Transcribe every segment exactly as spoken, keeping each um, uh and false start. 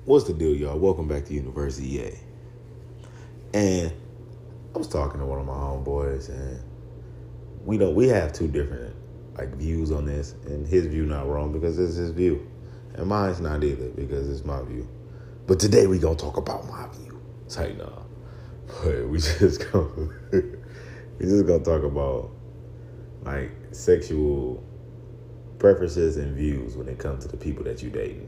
What's the deal, y'all? Welcome back to University A. And I was talking to one of my homeboys, and we don't we have two different like views on this, and his view not wrong because it's his view, and mine's not either because it's my view. But today we gonna talk about my view. It's like nah, but we just gonna we just gonna talk about like sexual preferences and views when it comes to the people that you dating.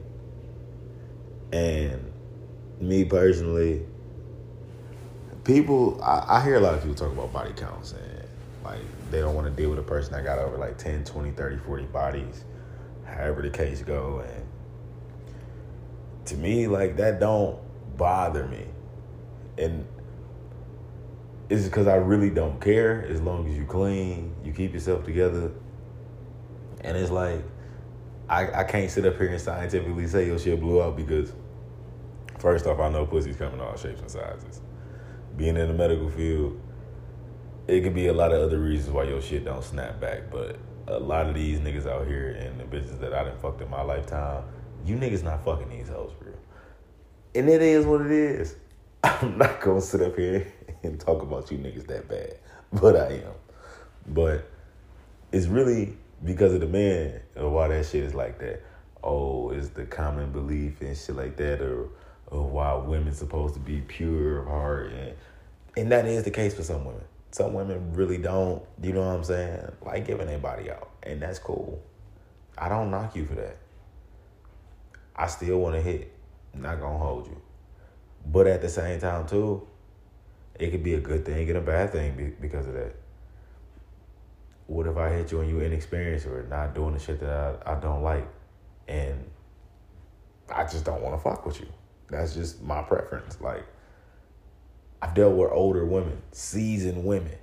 And me personally, people, I, I hear a lot of people talk about body counts and like they don't want to deal with a person that got over like ten, twenty, thirty, forty bodies, however the case go. And to me, like that don't bother me. And it's because I really don't care as long as you clean, you keep yourself together. And it's like, I, I can't sit up here and scientifically say your shit blew out because first off, I know pussy's coming in all shapes and sizes. Being in the medical field, it could be a lot of other reasons why your shit don't snap back, but a lot of these niggas out here and the bitches that I done fucked in my lifetime, you niggas not fucking these hoes, bro. And it is what it is. I'm not gonna sit up here and talk about you niggas that bad, but I am. But it's really because of the man of why that shit is like that. Oh, it's the common belief and shit like that, or, or why women's supposed to be pure of heart. And, and that is the case for some women. Some women really don't, you know what I'm saying, like giving their body out. And that's cool. I don't knock you for that. I still want to hit. I'm not going to hold you. But at the same time, too, it could be a good thing and a bad thing because of that. What if I hit you and you're inexperienced or not doing the shit that I, I don't like? And I just don't want to fuck with you. That's just my preference. Like, I've dealt with older women, seasoned women.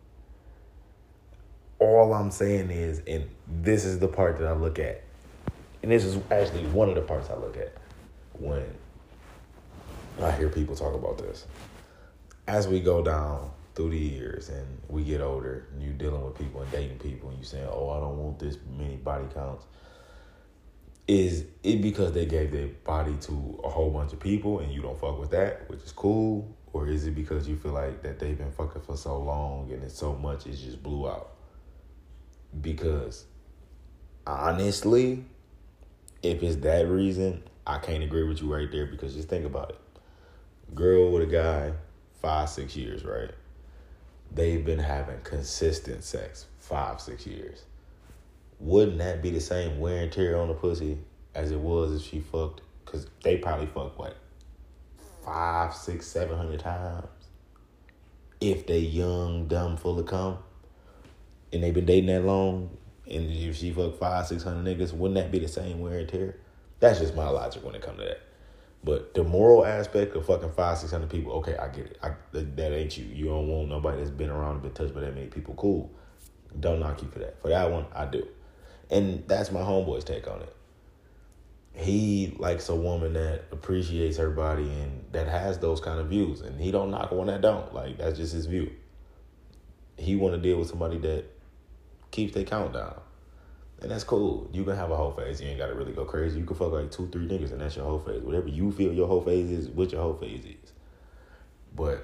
All I'm saying is, and this is the part that I look at, and this is actually one of the parts I look at when I hear people talk about this. As we go down through the years and we get older and you dealing with people and dating people and you saying, oh, I don't want this many body counts. Is it because they gave their body to a whole bunch of people and you don't fuck with that, which is cool? Or is it because you feel like that they've been fucking for so long and it's so much it just blew out? Because honestly, if it's that reason, I can't agree with you right there because just think about it. Girl with a guy, five, six years, right? They've been having consistent sex five, six years. Wouldn't that be the same wear and tear on the pussy as it was if she fucked? Because they probably fucked, what, five, six, seven hundred times? If they young, dumb, full of cum, and they've been dating that long, and if she fucked five, six hundred niggas, wouldn't that be the same wear and tear? That's just my logic when it comes to that. But the moral aspect of fucking five, six hundred people, okay, I get it. I, that, that ain't you. You don't want nobody that's been around and been touched by that many people. Cool. Don't knock you for that. For that one, I do. And that's my homeboy's take on it. He likes a woman that appreciates her body and that has those kind of views. And he don't knock one that don't. Like, that's just his view. He want to deal with somebody that keeps their count down. And that's cool. You can have a whole phase. You ain't got to really go crazy. You can fuck like two, three niggas, and that's your whole phase. Whatever you feel your whole phase is, what your whole phase is. But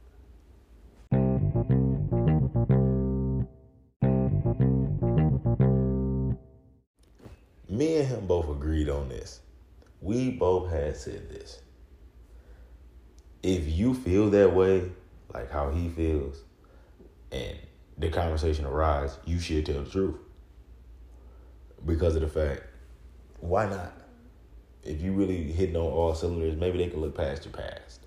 me and him both agreed on this. We both had said this. If you feel that way, like how he feels, and the conversation arises, you should tell the truth. Because of the fact, why not? If you really hitting on all cylinders, maybe they can look past your past.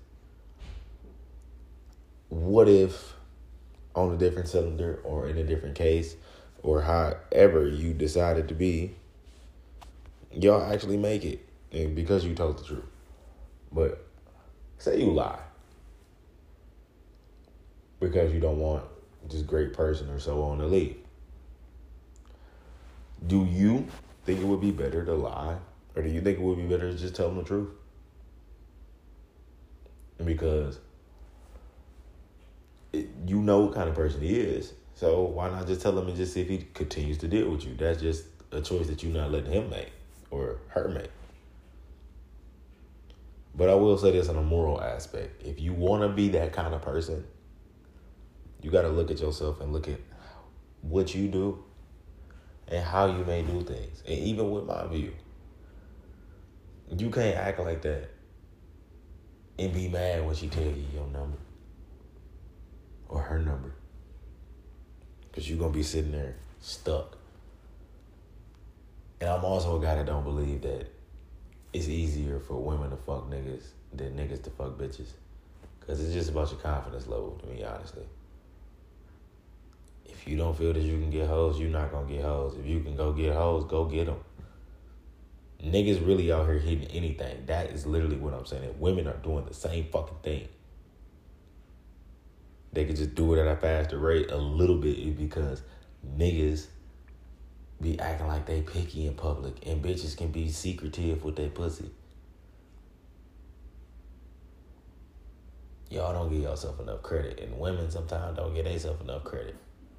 What if on a different cylinder or in a different case or however you decided to be, y'all actually make it and because you told the truth. But say you lie because you don't want this great person or so on to leave. Do you think it would be better to lie? Or do you think it would be better to just tell them the truth? Because it, you know what kind of person he is. So why not just tell him and just see if he continues to deal with you? That's just a choice that you're not letting him make or her make. But I will say this on a moral aspect. If you want to be that kind of person, you got to look at yourself and look at what you do and how you may do things. And even with my view, you can't act like that and be mad when she tell you your number or her number. Because you're going to be sitting there stuck. And I'm also a guy that don't believe that it's easier for women to fuck niggas than niggas to fuck bitches. Because it's just about your confidence level, to me, honestly. If you don't feel that you can get hoes, you're not going to get hoes. If you can go get hoes, go get them. Niggas really out here hitting anything. That is literally what I'm saying. And women are doing the same fucking thing. They could just do it at a faster rate a little bit because niggas be acting like they picky in public and bitches can be secretive with their pussy. Y'all don't give yourself enough credit. And women sometimes don't give themselves enough credit.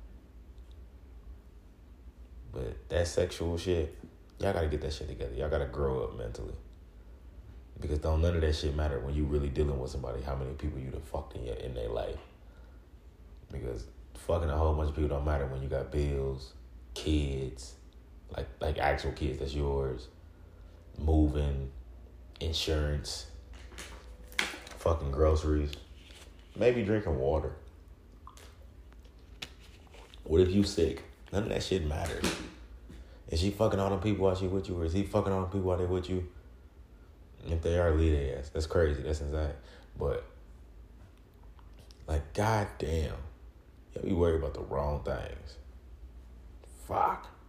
But that sexual shit, y'all gotta get that shit together. Y'all gotta grow up mentally. Because don't none of that shit matter when you really dealing with somebody, how many people you done fucked in, your, in their life. Because fucking a whole bunch of people don't matter when you got bills, kids, like like actual kids that's yours, moving, insurance, fucking groceries, maybe drinking water. What if you sick? None of that shit matters. Is she fucking all them people while she with you, or is he fucking all them people while they with you? If they are, leave their ass. That's crazy. That's insane. But, like, goddamn, y'all be worried about the wrong things. Fuck.